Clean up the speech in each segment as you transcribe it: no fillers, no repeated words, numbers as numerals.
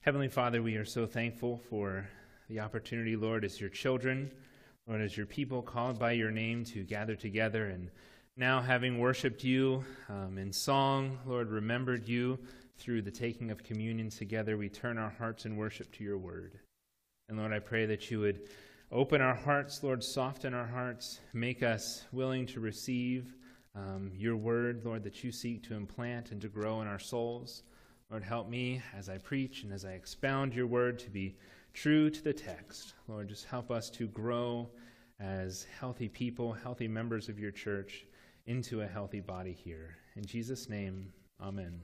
Heavenly Father, we are so thankful for the opportunity, Lord, as your children, Lord, as your people called by your name to gather together. And now, having worshiped you in song, Lord, remembered you through the taking of communion together, we turn our hearts in worship to your word. And Lord, I pray that you would open our hearts, Lord, soften our hearts, make us willing to receive your word, Lord, that you seek to implant and to grow in our souls. Lord, help me as I preach and as I expound your word to be true to the text. Lord, just help us to grow as healthy people, healthy members of your church, into a healthy body here. In Jesus' name, amen.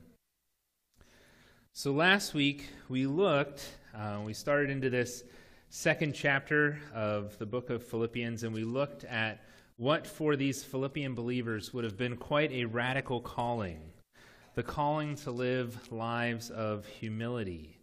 So last week we started into this second chapter of the book of Philippians, and we looked at what for these Philippian believers would have been quite a radical calling. The calling to live lives of humility.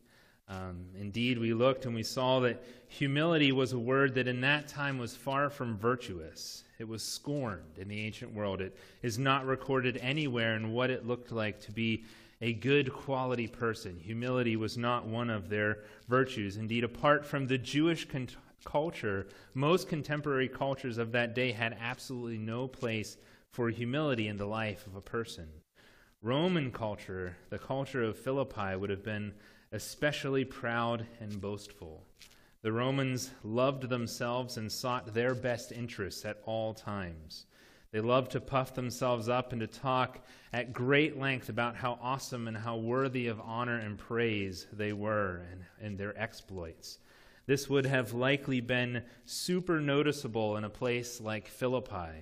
Indeed, we looked and we saw that humility was a word that in that time was far from virtuous. It was scorned in the ancient world. It is not recorded anywhere in what it looked like to be a good quality person. Humility was not one of their virtues. Indeed, apart from the Jewish culture, most contemporary cultures of that day had absolutely no place for humility in the life of a person. Roman culture, the culture of Philippi, would have been especially proud and boastful. The Romans loved themselves and sought their best interests at all times. They loved to puff themselves up and to talk at great length about how awesome and how worthy of honor and praise they were and their exploits. This would have likely been super noticeable in a place like Philippi.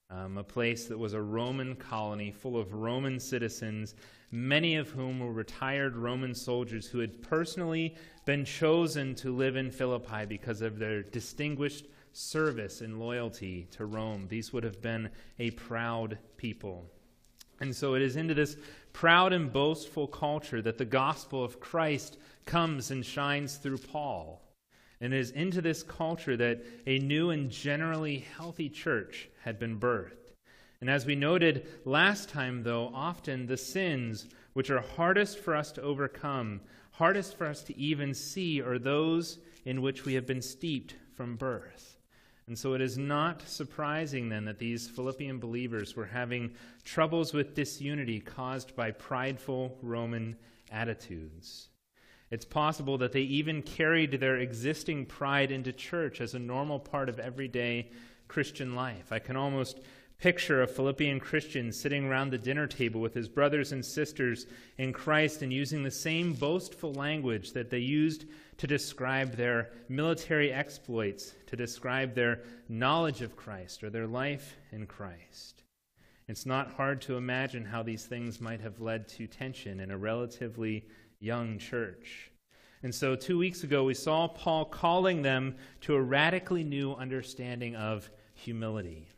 A place that was a Roman colony full of Roman citizens, many of whom were retired Roman soldiers who had personally been chosen to live in Philippi because of their distinguished service and loyalty to Rome. These would have been a proud people. And so it is into this proud and boastful culture that the gospel of Christ comes and shines through Paul. And it is into this culture that a new and generally healthy church had been birthed. And as we noted last time, though, often the sins which are hardest for us to overcome, hardest for us to even see, are those in which we have been steeped from birth. And so it is not surprising then that these Philippian believers were having troubles with disunity caused by prideful Roman attitudes. It's possible that they even carried their existing pride into church as a normal part of everyday Christian life. I can almost picture a Philippian Christian sitting around the dinner table with his brothers and sisters in Christ and using the same boastful language that they used to describe their military exploits, to describe their knowledge of Christ or their life in Christ. It's not hard to imagine how these things might have led to tension in a relatively young church. And so 2 weeks ago, we saw Paul calling them to a radically new understanding of humility.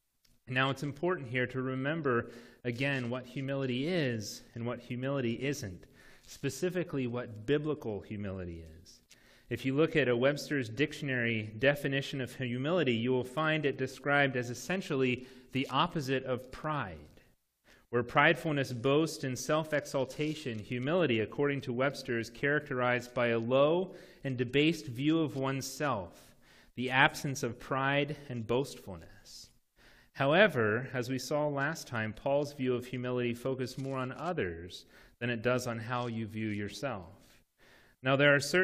Now, it's important here to remember, again, what humility is and what humility isn't, specifically what biblical humility is. If you look at a Webster's Dictionary definition of humility, you will find it described as essentially the opposite of pride. Where pridefulness boasts in self-exaltation, humility, according to Webster, is characterized by a low and debased view of oneself, the absence of pride and boastfulness. However, as we saw last time, Paul's view of humility focused more on others than it does on how you view yourself. Now,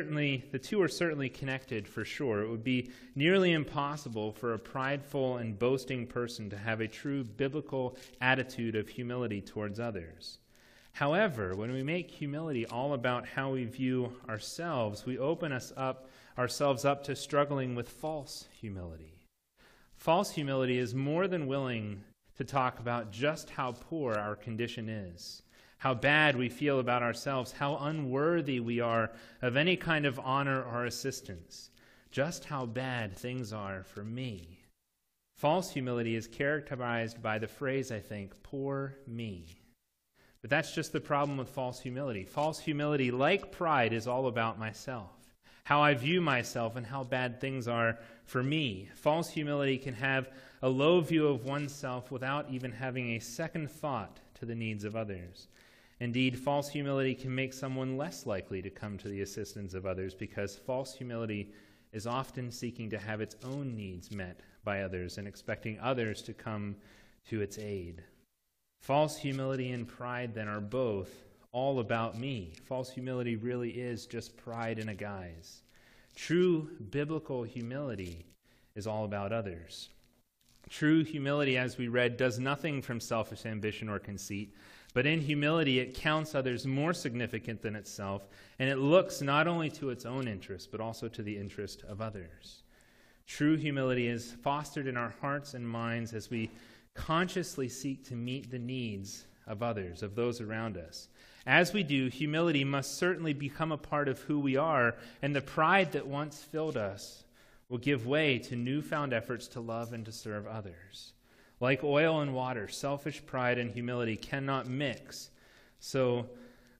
the two are certainly connected for sure. It would be nearly impossible for a prideful and boasting person to have a true biblical attitude of humility towards others. However, when we make humility all about how we view ourselves, we open ourselves up to struggling with false humility. False humility is more than willing to talk about just how poor our condition is, how bad we feel about ourselves, how unworthy we are of any kind of honor or assistance, just how bad things are for me. False humility is characterized by the phrase, I think, poor me. But that's just the problem with false humility. False humility, like pride, is all about myself, how I view myself and how bad things are for me. False humility can have a low view of oneself without even having a second thought to the needs of others. Indeed, false humility can make someone less likely to come to the assistance of others because false humility is often seeking to have its own needs met by others and expecting others to come to its aid. False humility and pride then are both all about me. False humility really is just pride in a guise. True biblical humility is all about others. True humility, as we read, does nothing from selfish ambition or conceit, but in humility it counts others more significant than itself, and it looks not only to its own interest, but also to the interest of others. True humility is fostered in our hearts and minds as we consciously seek to meet the needs of others, of those around us. As we do, humility must certainly become a part of who we are, and the pride that once filled us will give way to newfound efforts to love and to serve others. Like oil and water, selfish pride and humility cannot mix. So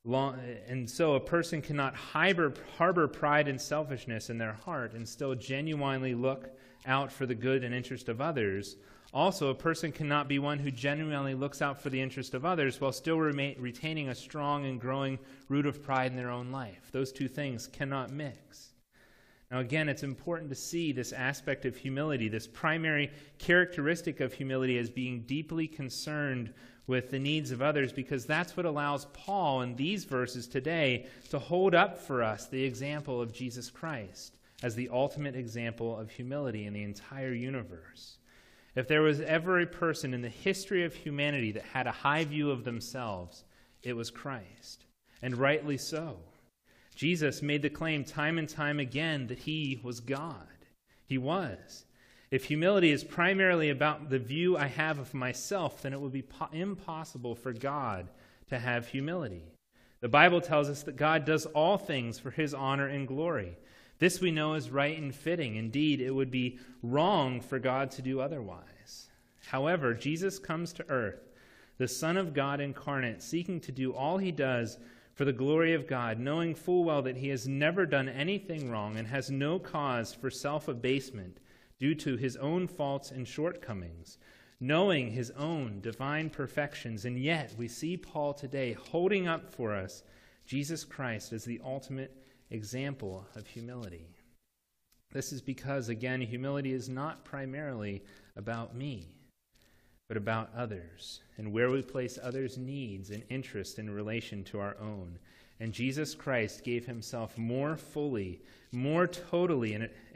a person cannot harbor pride and selfishness in their heart and still genuinely look out for the good and interest of others. Also, a person cannot be one who genuinely looks out for the interest of others while still retaining a strong and growing root of pride in their own life. Those two things cannot mix. Now again, it's important to see this aspect of humility, this primary characteristic of humility, as being deeply concerned with the needs of others, because that's what allows Paul in these verses today to hold up for us the example of Jesus Christ as the ultimate example of humility in the entire universe. If there was ever a person in the history of humanity that had a high view of themselves, it was Christ, and rightly so. Jesus made the claim time and time again that he was God. He was. If humility is primarily about the view I have of myself, then it would be impossible for God to have humility. The Bible tells us that God does all things for his honor and glory. This we know is right and fitting. Indeed, it would be wrong for God to do otherwise. However, Jesus comes to earth, the Son of God incarnate, seeking to do all he does for the glory of God, knowing full well that he has never done anything wrong and has no cause for self-abasement due to his own faults and shortcomings, knowing his own divine perfections. And yet we see Paul today holding up for us Jesus Christ as the ultimate example of humility. This is because, again, humility is not primarily about me, but about others, and where we place others' needs and interests in relation to our own. And Jesus Christ gave himself more fully, more totally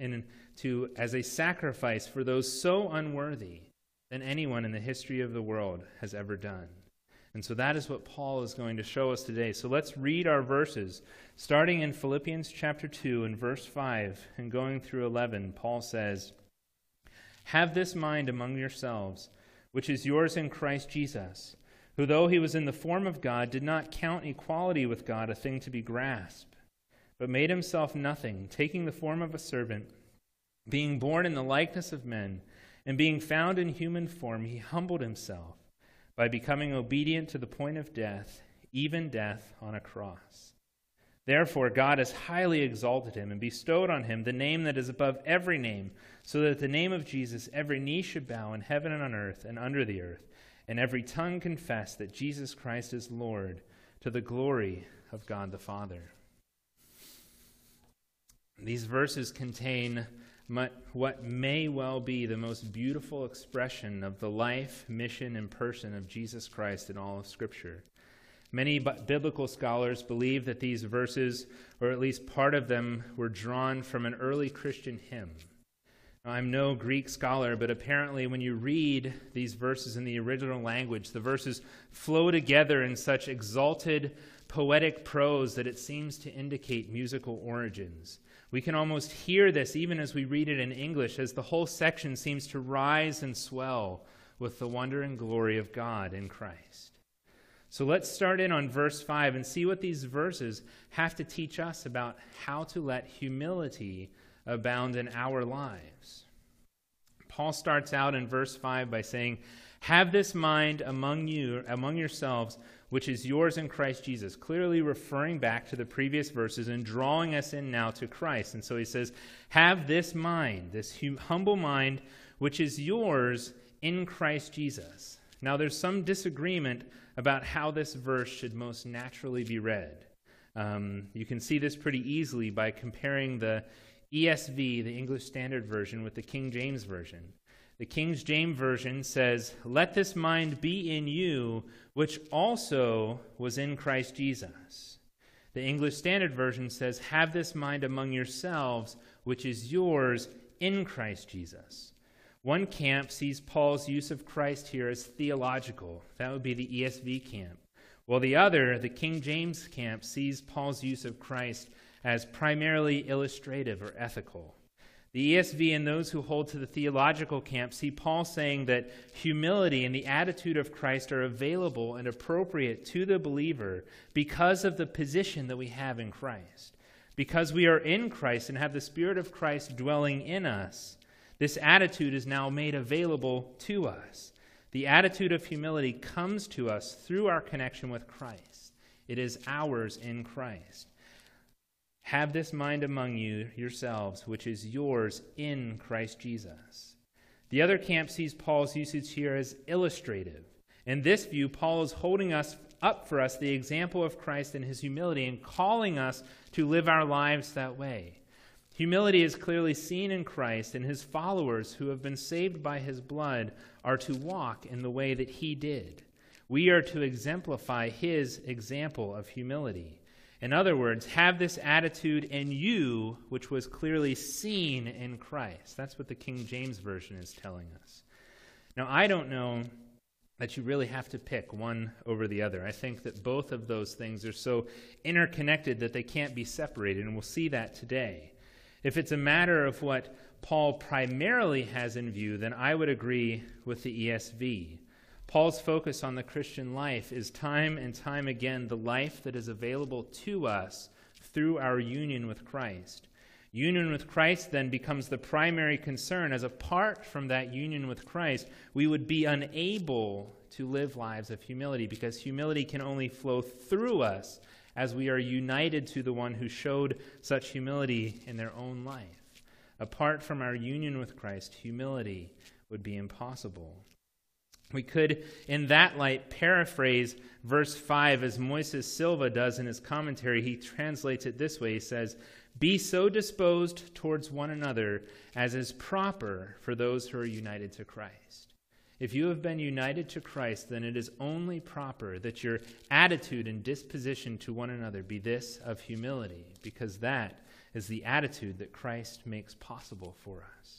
as a sacrifice for those so unworthy than anyone in the history of the world has ever done. And so that is what Paul is going to show us today. So let's read our verses. Starting in Philippians chapter 2 and verse 5 and going through 11, Paul says, "Have this mind among yourselves, which is yours in Christ Jesus, who though he was in the form of God, did not count equality with God a thing to be grasped, but made himself nothing, taking the form of a servant, being born in the likeness of men, and being found in human form, he humbled himself by becoming obedient to the point of death, even death on a cross. Therefore God has highly exalted him and bestowed on him the name that is above every name, so that at the name of Jesus every knee should bow in heaven and on earth and under the earth, and every tongue confess that Jesus Christ is Lord, to the glory of God the Father." These verses contain what may well be the most beautiful expression of the life, mission, and person of Jesus Christ in all of Scripture. Many biblical scholars believe that these verses, or at least part of them, were drawn from an early Christian hymn. Now, I'm no Greek scholar, but apparently when you read these verses in the original language, the verses flow together in such exalted, poetic prose that it seems to indicate musical origins. We can almost hear this even as we read it in English, as the whole section seems to rise and swell with the wonder and glory of God in Christ. So let's start in on verse 5 and see what these verses have to teach us about how to let humility abound in our lives. Paul starts out in verse 5 by saying, "Have this mind among yourselves, which is yours in Christ Jesus," clearly referring back to the previous verses and drawing us in now to Christ. And so he says, "Have this mind, this humble mind, which is yours in Christ Jesus." Now there's some disagreement about how this verse should most naturally be read. You can see this pretty easily by comparing the ESV, the English Standard Version, with the King James Version. The King James Version says, "Let this mind be in you, which also was in Christ Jesus." The English Standard Version says, "Have this mind among yourselves, which is yours in Christ Jesus." One camp sees Paul's use of Christ here as theological. That would be the ESV camp. While the other, the King James camp, sees Paul's use of Christ as primarily illustrative or ethical. The ESV and those who hold to the theological camp see Paul saying that humility and the attitude of Christ are available and appropriate to the believer because of the position that we have in Christ. Because we are in Christ and have the Spirit of Christ dwelling in us, this attitude is now made available to us. The attitude of humility comes to us through our connection with Christ. It is ours in Christ. Have this mind among you yourselves, which is yours in Christ Jesus. The other camp sees Paul's usage here as illustrative. In this view, Paul is holding us up for us the example of Christ in his humility and calling us to live our lives that way. Humility is clearly seen in Christ, and his followers who have been saved by his blood are to walk in the way that he did. We are to exemplify his example of humility. In other words, have this attitude in you, which was clearly seen in Christ. That's what the King James Version is telling us. Now, I don't know that you really have to pick one over the other. I think that both of those things are so interconnected that they can't be separated, and we'll see that today. If it's a matter of what Paul primarily has in view, then I would agree with the ESV. Paul's focus on the Christian life is time and time again the life that is available to us through our union with Christ. Union with Christ then becomes the primary concern, as apart from that union with Christ, we would be unable to live lives of humility, because humility can only flow through us as we are united to the one who showed such humility in their own life. Apart from our union with Christ, humility would be impossible. We could, in that light, paraphrase verse 5 as Moises Silva does in his commentary. He translates it this way. He says, "Be so disposed towards one another as is proper for those who are united to Christ." If you have been united to Christ, then it is only proper that your attitude and disposition to one another be this of humility, because that is the attitude that Christ makes possible for us.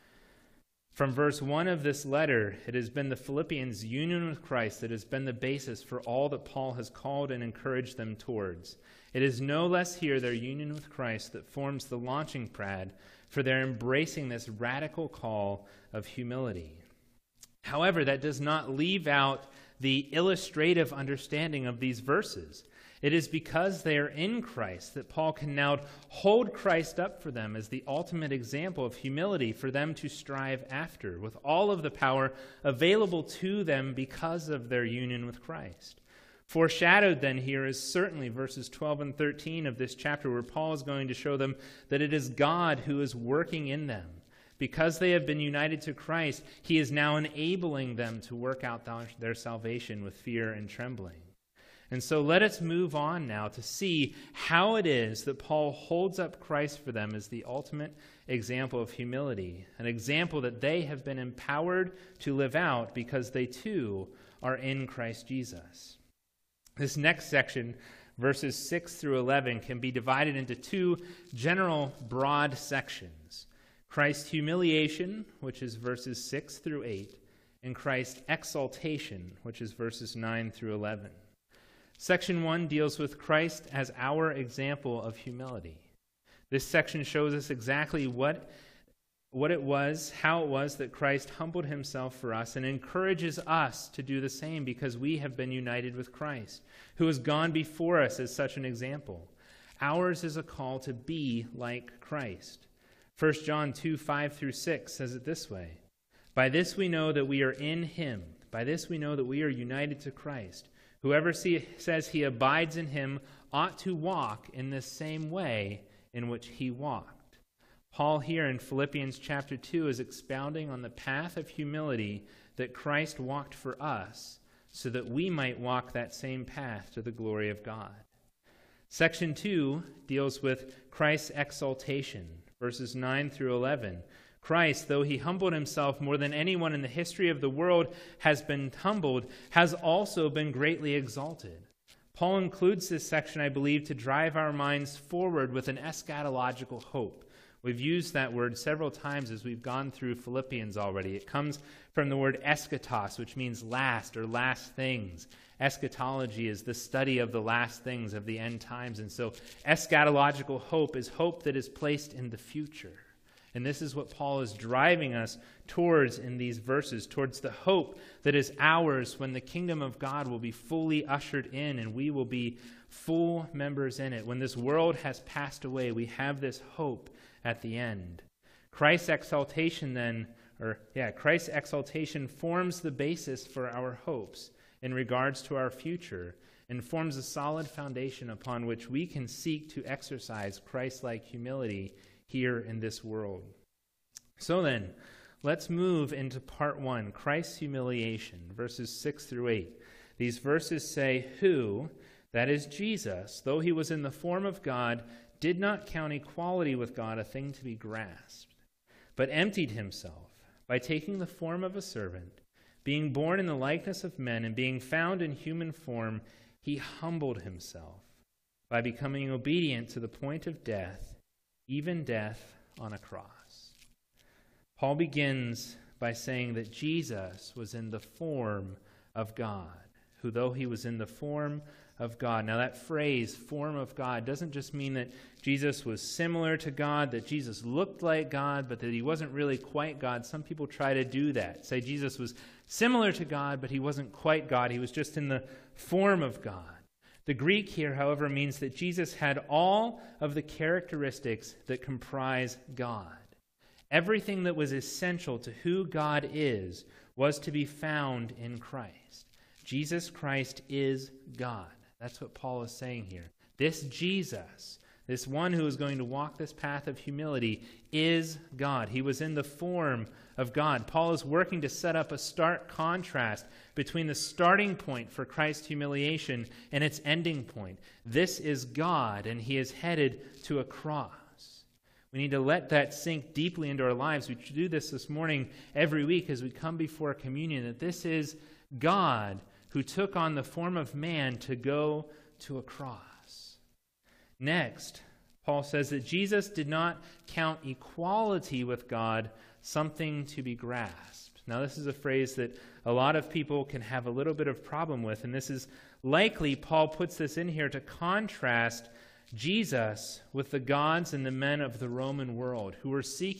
From verse 1 of this letter, it has been the Philippians' union with Christ that has been the basis for all that Paul has called and encouraged them towards. It is no less here their union with Christ that forms the launching pad for their embracing this radical call of humility. However, that does not leave out the illustrative understanding of these verses. It is because they are in Christ that Paul can now hold Christ up for them as the ultimate example of humility for them to strive after, with all of the power available to them because of their union with Christ. Foreshadowed then here is certainly verses 12 and 13 of this chapter, where Paul is going to show them that it is God who is working in them. Because they have been united to Christ, he is now enabling them to work out their salvation with fear and trembling. And so let us move on now to see how it is that Paul holds up Christ for them as the ultimate example of humility, an example that they have been empowered to live out because they too are in Christ Jesus. This next section, verses 6 through 11, can be divided into two general broad sections: Christ's humiliation, which is verses 6 through 8, and Christ's exaltation, which is verses 9 through 11. Section 1 deals with Christ as our example of humility. This section shows us exactly what it was, how it was that Christ humbled himself for us, and encourages us to do the same because we have been united with Christ, who has gone before us as such an example. Ours is a call to be like Christ. 1 John 2, 5 through 6 says it this way: "By this we know that we are in him. By this we know that we are united to Christ. Whoever says he abides in him ought to walk in the same way in which he walked." Paul here in Philippians chapter 2 is expounding on the path of humility that Christ walked for us so that we might walk that same path to the glory of God. Section 2 deals with Christ's exaltation, verses 9 through 11. Christ, though he humbled himself more than anyone in the history of the world has been humbled, has also been greatly exalted. Paul includes this section, I believe, to drive our minds forward with an eschatological hope. We've used that word several times as we've gone through Philippians already. It comes from the word eschatos, which means last or last things. Eschatology is the study of the last things of the end times. And so eschatological hope is hope that is placed in the future. And this is what Paul is driving us towards in these verses, towards the hope that is ours when the kingdom of God will be fully ushered in and we will be full members in it. When this world has passed away, we have this hope at the end. Christ's exaltation forms the basis for our hopes in regards to our future and forms a solid foundation upon which we can seek to exercise Christ-like humility here in this world. So then, let's move into part 1, Christ's humiliation, verses 6 through 8. These verses say, who, that is Jesus, though he was in the form of God, did not count equality with God a thing to be grasped, but emptied himself by taking the form of a servant, being born in the likeness of men, and being found in human form, he humbled himself by becoming obedient to the point of death, even death on a cross. Paul begins by saying that Jesus was in the form of God, who though he was in the form of God. Now that phrase, form of God, doesn't just mean that Jesus was similar to God, that Jesus looked like God, but that he wasn't really quite God. Some people try to do that, say Jesus was similar to God, but he wasn't quite God. He was just in the form of God. The Greek here, however, means that Jesus had all of the characteristics that comprise God. Everything that was essential to who God is was to be found in Christ. Jesus Christ is God. That's what Paul is saying here. This Jesus, this one who is going to walk this path of humility, is God. He was in the form of God. Paul is working to set up a stark contrast between the starting point for Christ's humiliation and its ending point. This is God, and he is headed to a cross. We need to let that sink deeply into our lives. We do this morning every week as we come before communion, that this is God who took on the form of man to go to a cross. Next, Paul says that Jesus did not count equality with God something to be grasped. Now, this is a phrase that a lot of people can have a little bit of problem with, and this is likely, Paul puts this in here to contrast Jesus with the gods and the men of the Roman world who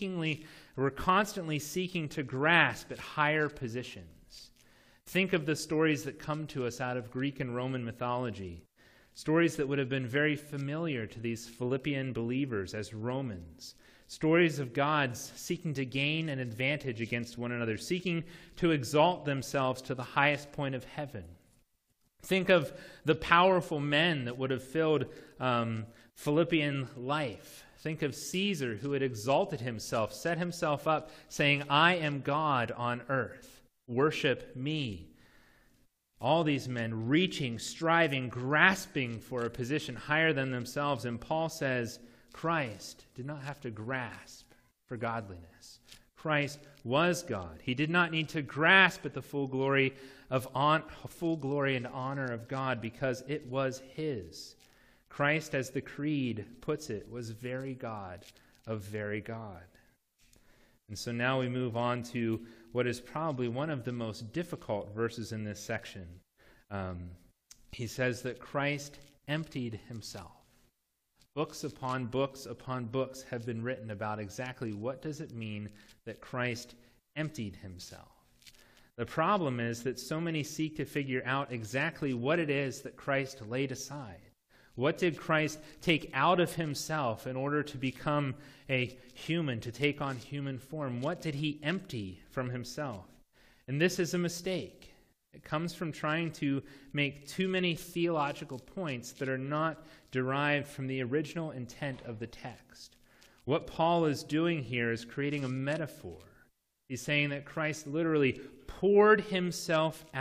were constantly seeking to grasp at higher positions. Think of the stories that come to us out of Greek and Roman mythology, stories that would have been very familiar to these Philippian believers as Romans, stories of gods seeking to gain an advantage against one another, seeking to exalt themselves to the highest point of heaven. Think of the powerful men that would have filled Philippian life. Think of Caesar, who had exalted himself, set himself up, saying, I am God on earth. Worship me. All these men reaching, striving, grasping for a position higher than themselves. And Paul says, Christ did not have to grasp for godliness. Christ was God. He did not need to grasp at the full glory and honor of God because it was his. Christ, as the Creed puts it, was very God of very God. And so now we move on to what is probably one of the most difficult verses in this section. He says that Christ emptied himself. Books upon books upon books have been written about exactly what does it mean that Christ emptied himself. The problem is that so many seek to figure out exactly what it is that Christ laid aside. What did Christ take out of himself in order to become a human, to take on human form? What did he empty from himself? And this is a mistake. It comes from trying to make too many theological points that are not derived from the original intent of the text. What Paul is doing here is creating a metaphor. He's saying that Christ literally poured himself out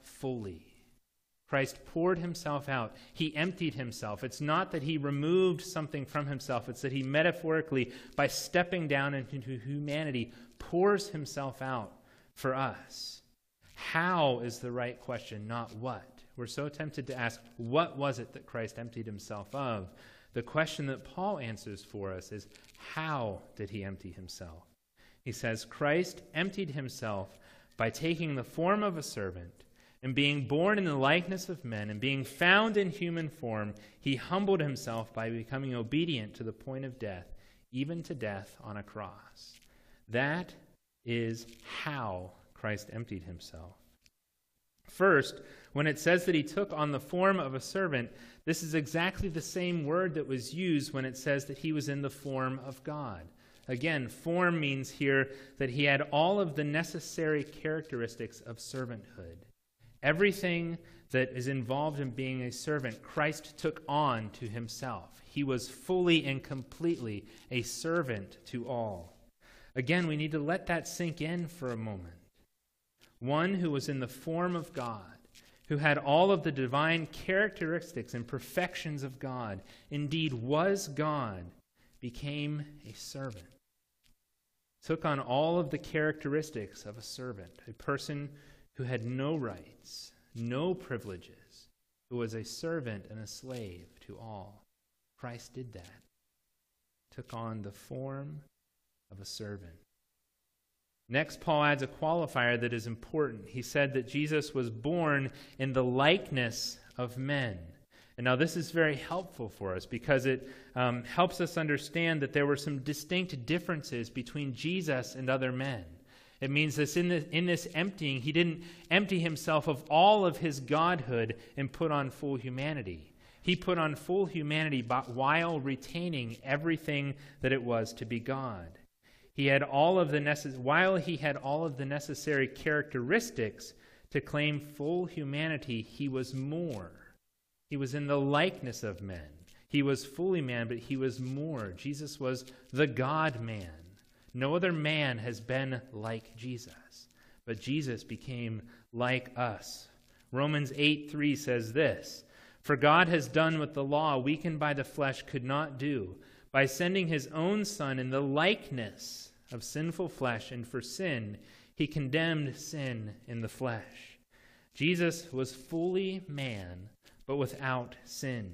fully. Christ poured himself out. He emptied himself. It's not that he removed something from himself. It's that he metaphorically, by stepping down into humanity, pours himself out for us. How is the right question, not what. We're so tempted to ask, what was it that Christ emptied himself of? The question that Paul answers for us is, how did he empty himself? He says, Christ emptied himself by taking the form of a servant, and being born in the likeness of men, and being found in human form, he humbled himself by becoming obedient to the point of death, even to death on a cross. That is how Christ emptied himself. First, when it says that he took on the form of a servant, this is exactly the same word that was used when it says that he was in the form of God. Again, form means here that he had all of the necessary characteristics of servanthood. Everything that is involved in being a servant, Christ took on to himself. He was fully and completely a servant to all. Again, we need to let that sink in for a moment. One who was in the form of God, who had all of the divine characteristics and perfections of God, indeed was God, became a servant. Took on all of the characteristics of a servant, a person who had no rights, no privileges, who was a servant and a slave to all. Christ did that. Took on the form of a servant. Next, Paul adds a qualifier that is important. He said that Jesus was born in the likeness of men. And now this is very helpful for us because it helps us understand that there were some distinct differences between Jesus and other men. It means that in this emptying, he didn't empty himself of all of his godhood and put on full humanity. He put on full humanity while retaining everything that it was to be God. While he had all of the necessary characteristics to claim full humanity, he was more. He was in the likeness of men. He was fully man, but he was more. Jesus was the God-man. No other man has been like Jesus, but Jesus became like us. Romans 8:3 says this, "For God has done what the law, weakened by the flesh, could not do, by sending his own Son in the likeness of sinful flesh, and for sin, he condemned sin in the flesh." Jesus was fully man, but without sin.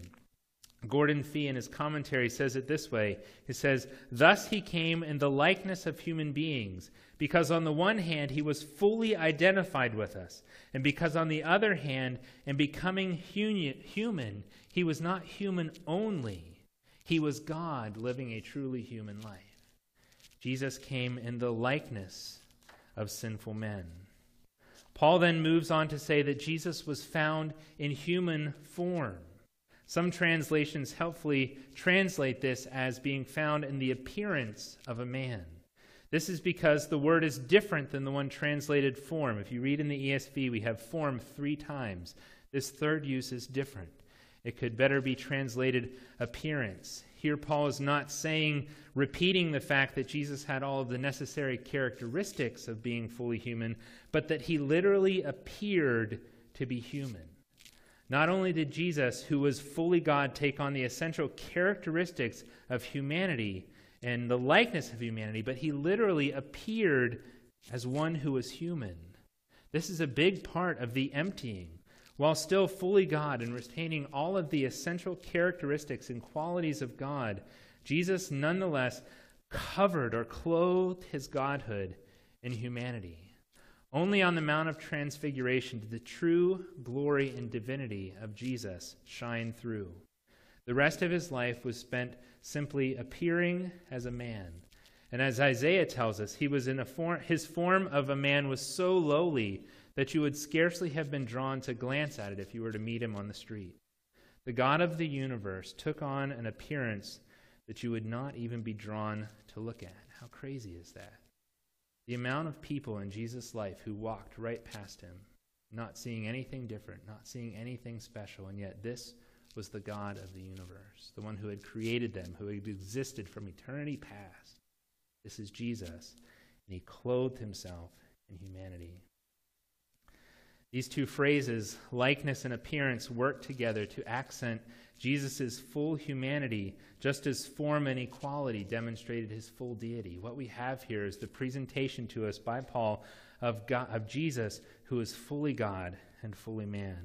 Gordon Fee, in his commentary, says it this way. He says, "Thus he came in the likeness of human beings, because on the one hand he was fully identified with us, and because on the other hand, in becoming human, he was not human only. He was God living a truly human life." Jesus came in the likeness of sinful men. Paul then moves on to say that Jesus was found in human form. Some translations helpfully translate this as being found in the appearance of a man. This is because the word is different than the one translated form. If you read in the ESV, we have form 3 times. This third use is different. It could better be translated appearance. Here Paul is not repeating the fact that Jesus had all of the necessary characteristics of being fully human, but that he literally appeared to be human. Not only did Jesus, who was fully God, take on the essential characteristics of humanity and the likeness of humanity, but he literally appeared as one who was human. This is a big part of the emptying. While still fully God and retaining all of the essential characteristics and qualities of God, Jesus nonetheless covered or clothed his godhood in humanity. Only on the Mount of Transfiguration did the true glory and divinity of Jesus shine through. The rest of his life was spent simply appearing as a man. And as Isaiah tells us, his form of a man was so lowly that you would scarcely have been drawn to glance at it if you were to meet him on the street. The God of the universe took on an appearance that you would not even be drawn to look at. How crazy is that? The amount of people in Jesus' life who walked right past him, not seeing anything different, not seeing anything special, and yet this was the God of the universe, the one who had created them, who had existed from eternity past. This is Jesus, and he clothed himself in humanity. These two phrases, likeness and appearance, work together to accent Jesus' full humanity, just as form and equality demonstrated his full deity. What we have here is the presentation to us by Paul of Jesus, who is fully God and fully man.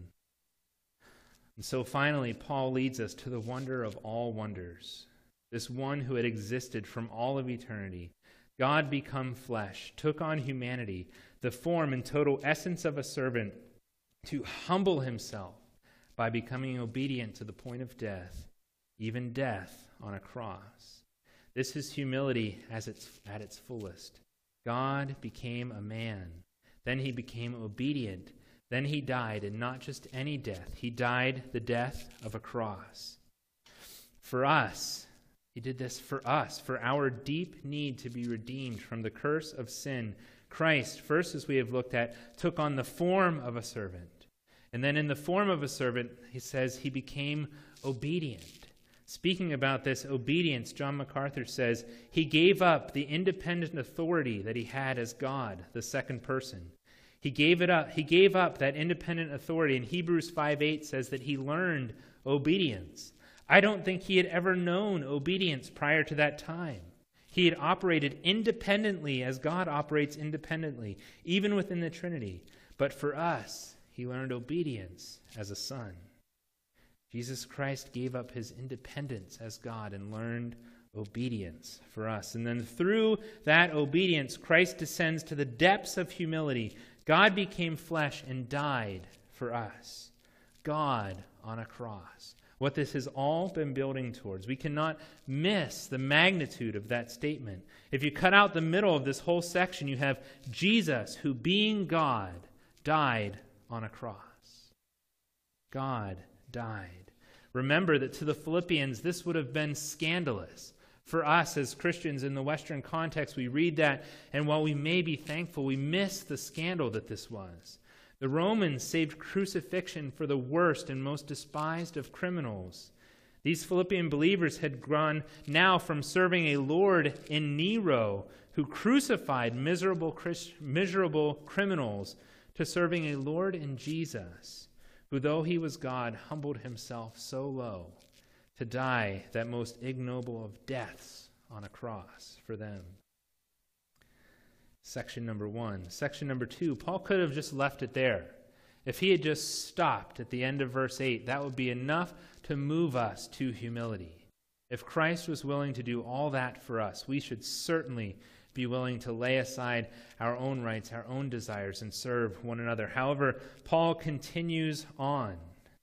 And so finally, Paul leads us to the wonder of all wonders. This one who had existed from all of eternity, God become flesh, took on humanity, the form and total essence of a servant, to humble himself by becoming obedient to the point of death, even death on a cross. This is humility at its fullest. God became a man. Then he became obedient. Then he died, and not just any death. He died the death of a cross. For us, he did this for us, for our deep need to be redeemed from the curse of sin. Christ, first as we have looked at, took on the form of a servant. And then in the form of a servant, he says he became obedient. Speaking about this obedience, John MacArthur says, he gave up the independent authority that he had as God, the second person. He gave it up. He gave up that independent authority. And Hebrews 5:8 says that he learned obedience. I don't think he had ever known obedience prior to that time. He had operated independently as God operates independently, even within the Trinity. But for us, he learned obedience as a son. Jesus Christ gave up his independence as God and learned obedience for us. And then through that obedience, Christ descends to the depths of humility. God became flesh and died for us. God on a cross. What this has all been building towards. We cannot miss the magnitude of that statement. If you cut out the middle of this whole section, you have Jesus, who being God, died on a cross. God died. Remember that to the Philippians, this would have been scandalous. For us as Christians in the Western context, we read that, and while we may be thankful, we miss the scandal that this was. The Romans saved crucifixion for the worst and most despised of criminals. These Philippian believers had gone now from serving a Lord in Nero, who crucified miserable criminals, to serving a Lord in Jesus, who, though he was God, humbled himself so low to die that most ignoble of deaths on a cross for them. Section number 1. Section number 2, Paul could have just left it there. If he had just stopped at the end of verse 8, that would be enough to move us to humility. If Christ was willing to do all that for us, we should certainly be willing to lay aside our own rights, our own desires, and serve one another. However, Paul continues on.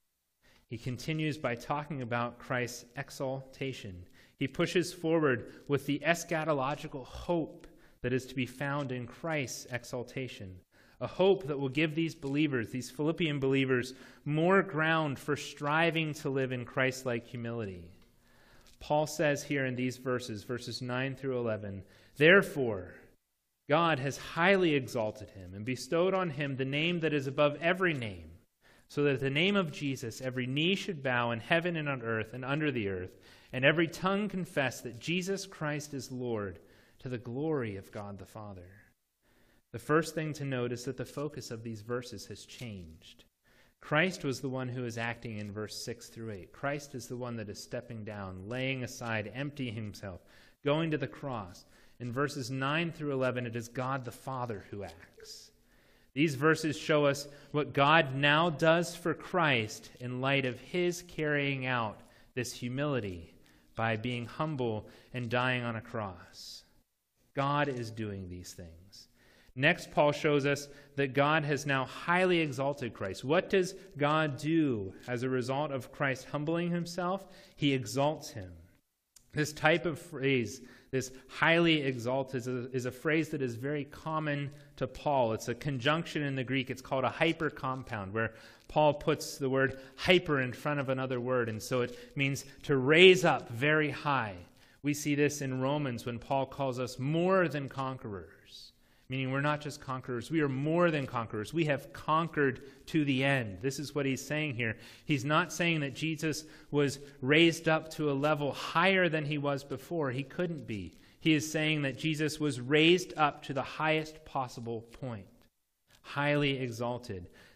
He continues by talking about Christ's exaltation. He pushes forward with the eschatological hope that is to be found in Christ's exaltation, a hope that will give these believers, these Philippian believers, more ground for striving to live in Christ-like humility. Paul says here in these verses 9 through 11, therefore, God has highly exalted him and bestowed on him the name that is above every name, so that at the name of Jesus every knee should bow in heaven and on earth and under the earth, and every tongue confess that Jesus Christ is Lord, to the glory of God the Father. The first thing to note is that the focus of these verses has changed. Christ was the one who is acting in verse 6 through 8. Christ is the one that is stepping down, laying aside, emptying himself, going to the cross. In verses 9 through 11, it is God the Father who acts. These verses show us what God now does for Christ in light of his carrying out this humility by being humble and dying on a cross. God is doing these things. Next, Paul shows us that God has now highly exalted Christ. What does God do as a result of Christ humbling himself? He exalts him. This type of phrase, this highly exalted, is a phrase that is very common to Paul. It's a conjunction in the Greek. It's called a hypercompound, where Paul puts the word hyper in front of another word, and so it means to raise up very high. We see this in Romans when Paul calls us more than conquerors, meaning we're not just conquerors, we are more than conquerors. We have conquered to the end. This is what he's saying here. He's not saying that Jesus was raised up to a level higher than he was before. He couldn't be. He is saying that Jesus was raised up to the highest possible point, highly exalted.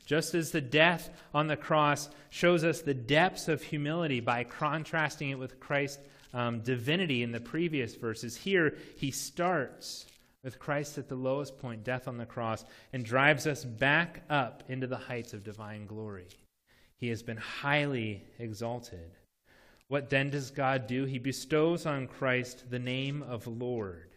Just as the death on the cross shows us the depths of humility by contrasting it with Christ's divinity in the previous verses, here he starts with Christ at the lowest point, death on the cross, and drives us back up into the heights of divine glory. He has been highly exalted. What then does God do? He bestows on Christ the name of Lord.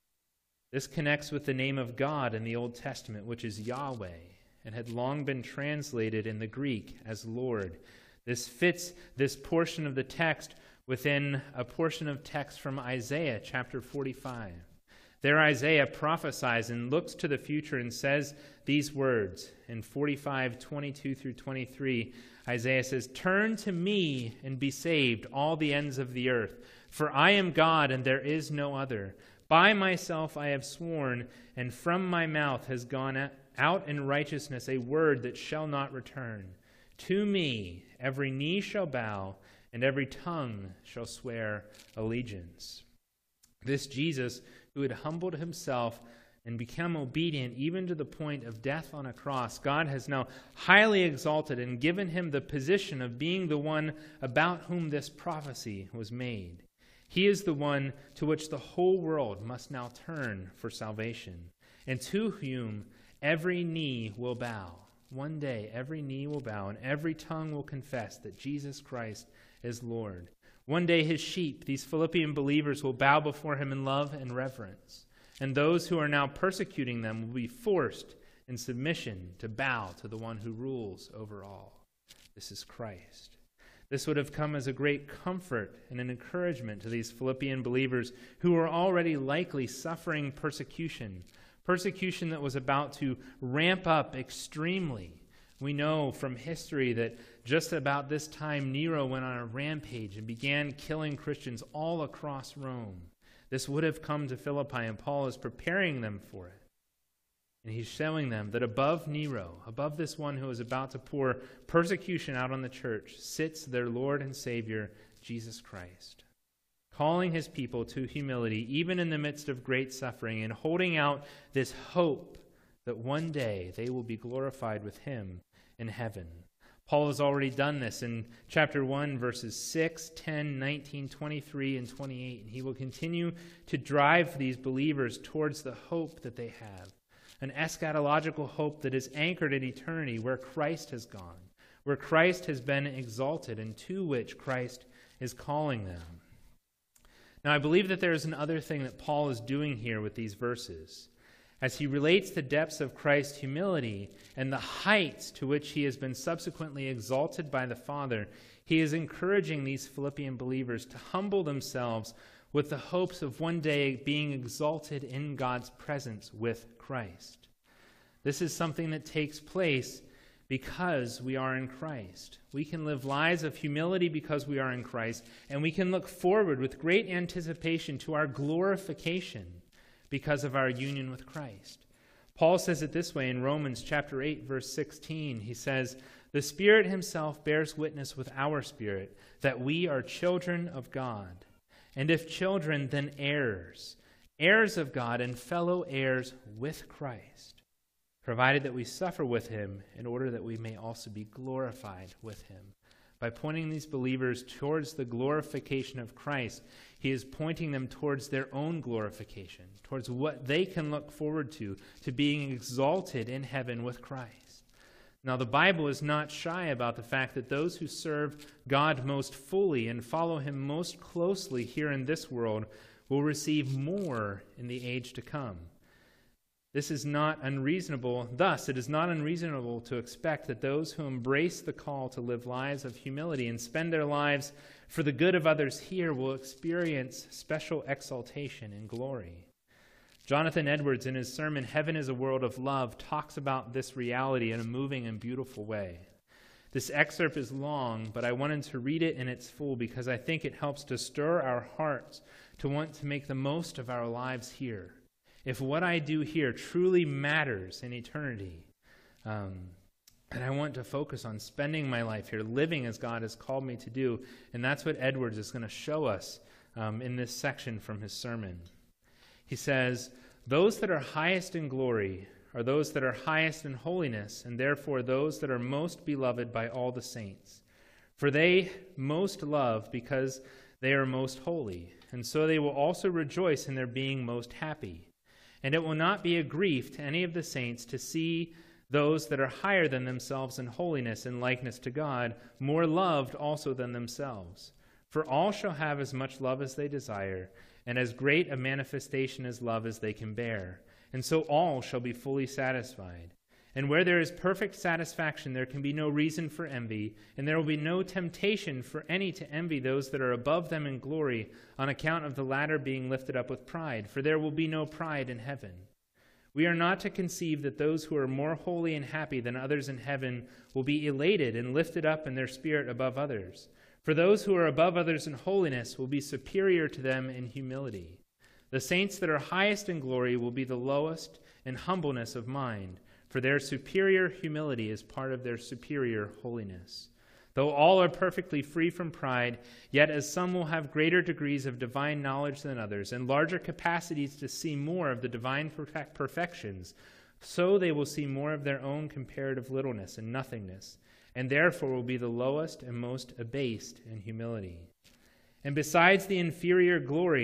This connects with the name of God in the Old Testament, which is Yahweh, and had long been translated in the Greek as Lord. This fits this portion of the text within a portion of text from Isaiah chapter 45. There Isaiah prophesies and looks to the future and says these words. In 45:22 through 23, Isaiah says, "Turn to me and be saved, all the ends of the earth, for I am God and there is no other. By myself I have sworn, and from my mouth has gone out in righteousness a word that shall not return. To me every knee shall bow, and every tongue shall swear allegiance." This Jesus, who had humbled himself and become obedient even to the point of death on a cross, God has now highly exalted and given him the position of being the one about whom this prophecy was made. He is the one to which the whole world must now turn for salvation, and to whom every knee will bow. One day, every knee will bow, and every tongue will confess that Jesus Christ is Lord. One day, his sheep, these Philippian believers, will bow before him in love and reverence, and those who are now persecuting them will be forced in submission to bow to the one who rules over all. This is Christ. This would have come as a great comfort and an encouragement to these Philippian believers who were already likely suffering persecution that was about to ramp up extremely. We know from history that just about this time, Nero went on a rampage and began killing Christians all across Rome. This would have come to Philippi, and Paul is preparing them for it. And he's showing them that above Nero, above this one who is about to pour persecution out on the church, sits their Lord and Savior, Jesus Christ, calling his people to humility, even in the midst of great suffering, and holding out this hope that one day they will be glorified with him in heaven. Paul has already done this in chapter 1, verses 6, 10, 19, 23, and 28, and he will continue to drive these believers towards the hope that they have. An eschatological hope that is anchored in eternity, where Christ has gone, where Christ has been exalted, and to which Christ is calling them. Now, I believe that there is another thing that Paul is doing here with these verses. As he relates the depths of Christ's humility and the heights to which he has been subsequently exalted by the Father, he is encouraging these Philippian believers to humble themselves with the hopes of one day being exalted in God's presence with Christ. This is something that takes place because we are in Christ. We can live lives of humility because we are in Christ, and we can look forward with great anticipation to our glorification because of our union with Christ. Paul says it this way in Romans chapter 8, verse 16. He says, "The Spirit himself bears witness with our spirit that we are children of God. And if children, then heirs, heirs of God and fellow heirs with Christ, provided that we suffer with him in order that we may also be glorified with him." By pointing these believers towards the glorification of Christ, he is pointing them towards their own glorification, towards what they can look forward to being exalted in heaven with Christ. Now, the Bible is not shy about the fact that those who serve God most fully and follow him most closely here in this world will receive more in the age to come. This is not unreasonable. Thus, it is not unreasonable to expect that those who embrace the call to live lives of humility and spend their lives for the good of others here will experience special exaltation and glory. Jonathan Edwards, in his sermon, "Heaven is a World of Love," talks about this reality in a moving and beautiful way. This excerpt is long, but I wanted to read it in its full because I think it helps to stir our hearts to want to make the most of our lives here. If what I do here truly matters in eternity, and I want to focus on spending my life here, living as God has called me to do, and that's what Edwards is going to show us in this section from his sermon. He says, "Those that are highest in glory are those that are highest in holiness, and therefore those that are most beloved by all the saints. For they most love because they are most holy, and so they will also rejoice in their being most happy. And it will not be a grief to any of the saints to see those that are higher than themselves in holiness and likeness to God, more loved also than themselves. For all shall have as much love as they desire, and as great a manifestation as love as they can bear. And so all shall be fully satisfied. And where there is perfect satisfaction, there can be no reason for envy, and there will be no temptation for any to envy those that are above them in glory, on account of the latter being lifted up with pride, for there will be no pride in heaven. We are not to conceive that those who are more holy and happy than others in heaven will be elated and lifted up in their spirit above others. For those who are above others in holiness will be superior to them in humility. The saints that are highest in glory will be the lowest in humbleness of mind, for their superior humility is part of their superior holiness. Though all are perfectly free from pride, yet as some will have greater degrees of divine knowledge than others, and larger capacities to see more of the divine perfections, so they will see more of their own comparative littleness and nothingness, and therefore will be the lowest and most abased in humility. And besides the inferior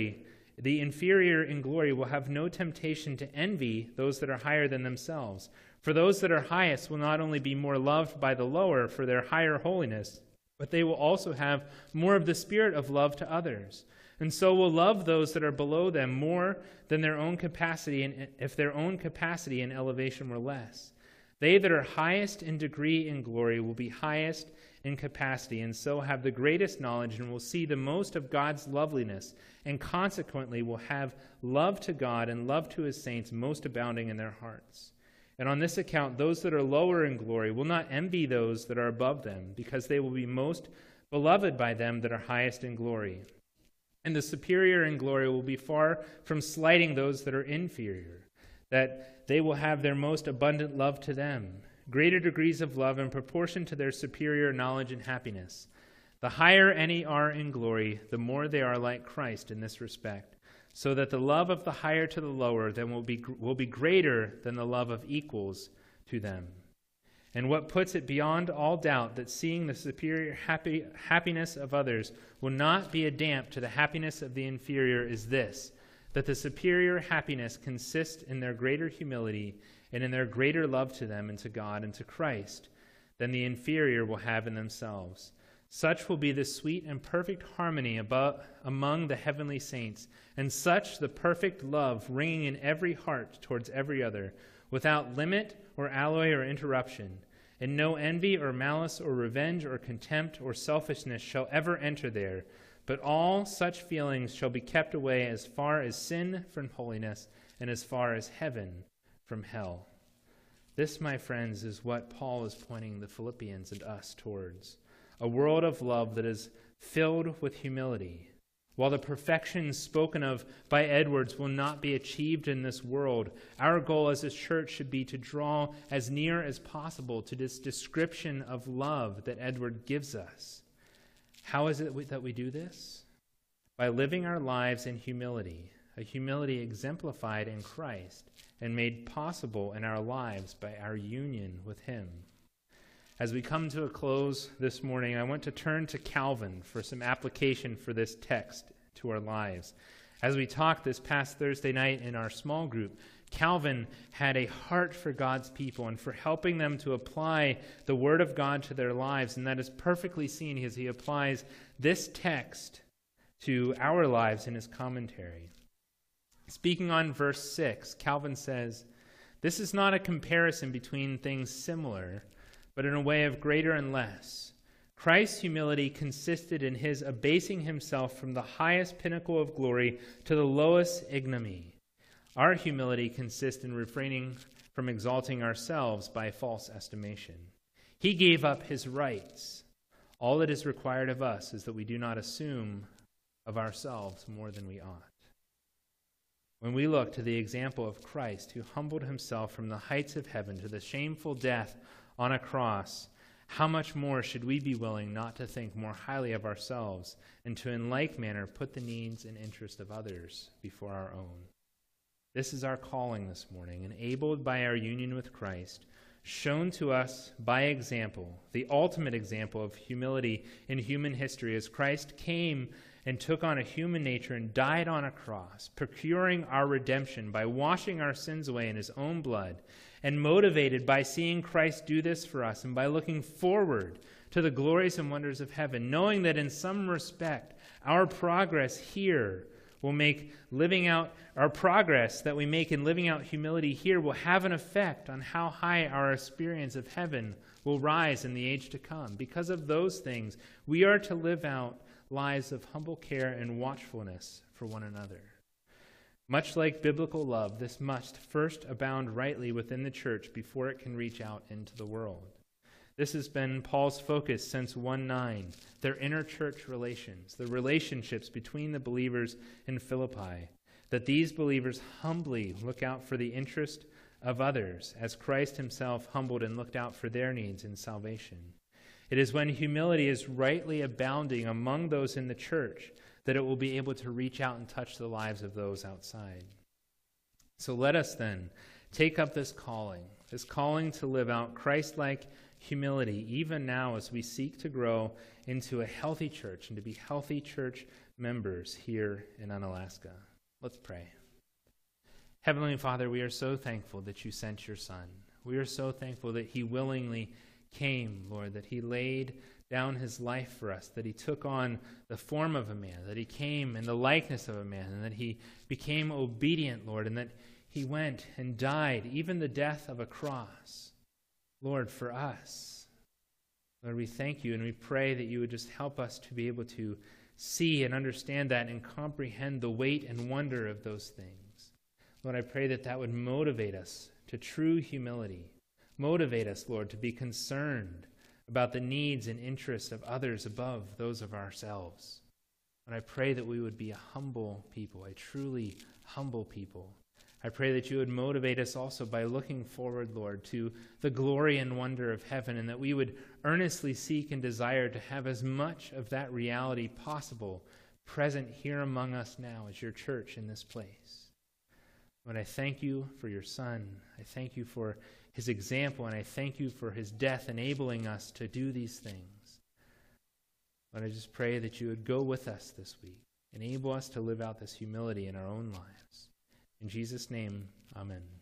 in glory will have no temptation to envy those that are higher than themselves. For those that are highest will not only be more loved by the lower for their higher holiness, but they will also have more of the spirit of love to others, and so will love those that are below them more than their own capacity, and if their own capacity and elevation were less. They that are highest in degree in glory will be highest in capacity, and so have the greatest knowledge, and will see the most of God's loveliness, and consequently will have love to God and love to his saints most abounding in their hearts. And on this account, those that are lower in glory will not envy those that are above them, because they will be most beloved by them that are highest in glory. And the superior in glory will be far from slighting those that are inferior, that they will have their most abundant love to them, greater degrees of love in proportion to their superior knowledge and happiness. The higher any are in glory, the more they are like Christ in this respect, so that the love of the higher to the lower then will be greater than the love of equals to them. And what puts it beyond all doubt that seeing the superior happiness of others will not be a damp to the happiness of the inferior is this, that the superior happiness consists in their greater humility and in their greater love to them and to God and to Christ than the inferior will have in themselves. Such will be the sweet and perfect harmony among the heavenly saints, and such the perfect love ringing in every heart towards every other, without limit or alloy or interruption. And no envy or malice or revenge or contempt or selfishness shall ever enter there, but all such feelings shall be kept away as far as sin from holiness and as far as heaven from hell. This, my friends, is what Paul is pointing the Philippians and us towards. A world of love that is filled with humility. While the perfections spoken of by Edwards will not be achieved in this world, our goal as a church should be to draw as near as possible to this description of love that Edward gives us. How is it that we do this? By living our lives in humility, a humility exemplified in Christ and made possible in our lives by our union with him. As we come to a close this morning, I want to turn to Calvin for some application for this text to our lives. As we talked this past Thursday night in our small group, Calvin had a heart for God's people and for helping them to apply the Word of God to their lives, and that is perfectly seen as he applies this text to our lives in his commentary. Speaking on verse 6, Calvin says, "This is not a comparison between things similar, but in a way of greater and less. Christ's humility consisted in his abasing himself from the highest pinnacle of glory to the lowest ignominy. Our humility consists in refraining from exalting ourselves by false estimation. He gave up his rights. All that is required of us is that we do not assume of ourselves more than we ought." When we look to the example of Christ, who humbled himself from the heights of heaven to the shameful death on a cross, how much more should we be willing not to think more highly of ourselves and to in like manner put the needs and interest of others before our own? This is our calling this morning, enabled by our union with Christ, shown to us by example, the ultimate example of humility in human history, as Christ came and took on a human nature and died on a cross, procuring our redemption by washing our sins away in his own blood, and motivated by seeing Christ do this for us and by looking forward to the glories and wonders of heaven, knowing that in some respect our progress here will make living out, our progress that we make in living out humility here will have an effect on how high our experience of heaven will rise in the age to come. Because of those things, we are to live out lives of humble care and watchfulness for one another. Much like biblical love, this must first abound rightly within the church before it can reach out into the world. This has been Paul's focus since 1:9, their inter-church relations, the relationships between the believers in Philippi, that these believers humbly look out for the interest of others, as Christ himself humbled and looked out for their needs in salvation. It is when humility is rightly abounding among those in the church that it will be able to reach out and touch the lives of those outside. So let us then take up this calling to live out Christ-like humility, even now as we seek to grow into a healthy church and to be healthy church members here in Unalaska. Let's pray. Heavenly Father, we are so thankful that you sent your Son. We are so thankful that he willingly came, Lord, that he laid down his life for us, that he took on the form of a man, that he came in the likeness of a man, and that he became obedient, Lord, and that he went and died, even the death of a cross, Lord, for us. Lord, we thank you and we pray that you would just help us to be able to see and understand that and comprehend the weight and wonder of those things. Lord, I pray that that would motivate us to true humility. Motivate us, Lord, to be concerned about the needs and interests of others above those of ourselves. And I pray that we would be a humble people, a truly humble people. I pray that you would motivate us also by looking forward, Lord, to the glory and wonder of heaven, and that we would earnestly seek and desire to have as much of that reality possible present here among us now as your church in this place. Lord, I thank you for your Son. I thank you for his example, and I thank you for his death enabling us to do these things. Lord, I just pray that you would go with us this week. Enable us to live out this humility in our own lives. In Jesus' name, amen.